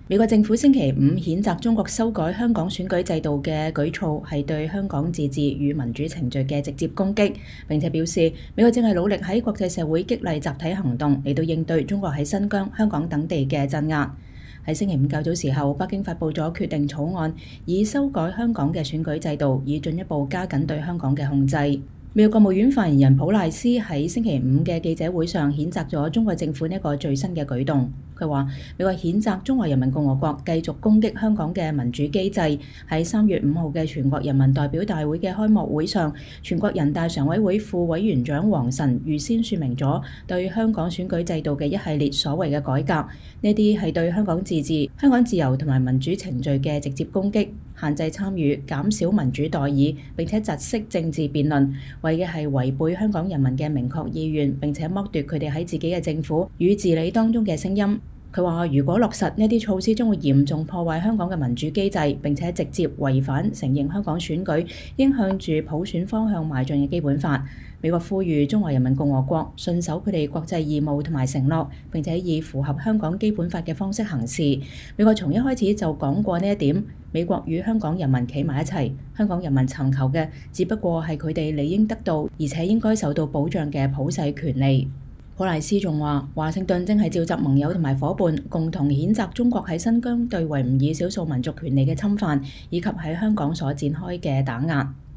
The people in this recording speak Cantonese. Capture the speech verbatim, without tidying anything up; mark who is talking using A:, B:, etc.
A: 美國政府星期五譴責中國修改香港選舉制度嘅舉措係對香港自治與民主程序嘅直接攻擊，並且表示美國正係努力喺國際社會激勵集體行動嚟到應對中國喺新疆、香港等地嘅鎮壓。喺星期五較早時候，北京發布咗決定草案，以修改香港嘅選舉制度，以進一步加緊對香港嘅控制。美國國務院發言人普賴斯喺星期五嘅記者會上譴責咗中國政府呢一個最新嘅舉動。佢話：美國譴責中華人民共和國繼續攻擊香港嘅民主機制。喺三月五號嘅全國人民代表大會嘅開幕會上，全國人大常委會副委員長王晨預先説明咗對香港選舉制度嘅一系列所謂嘅改革，呢啲係對香港自治、香港自由同埋民主程序嘅直接攻擊，限制參與、減少民主代議，並且窒息政治辯論，為嘅係違背香港人民嘅明確意願，並且剝奪佢哋喺自己嘅政府與治理當中嘅聲音。佢話：如果落實呢啲措施，將會嚴重破壞香港嘅民主機制，並且直接違反承認香港選舉應向住普選方向邁進嘅基本法。美國呼籲中華人民共和國信守佢哋國際義務同埋承諾，並且以符合香港基本法嘅方式行事。美國從一開始就講過呢一點，美國與香港人民企埋一齊，香港人民尋求嘅只不過係佢哋理應得到而且應該受到保障嘅普世權利。普賴斯仲話：華盛頓正係召集盟友同埋夥伴，共同譴責中國喺新疆對維吾爾少數民族權利嘅侵犯，以及喺香港所展開嘅打壓。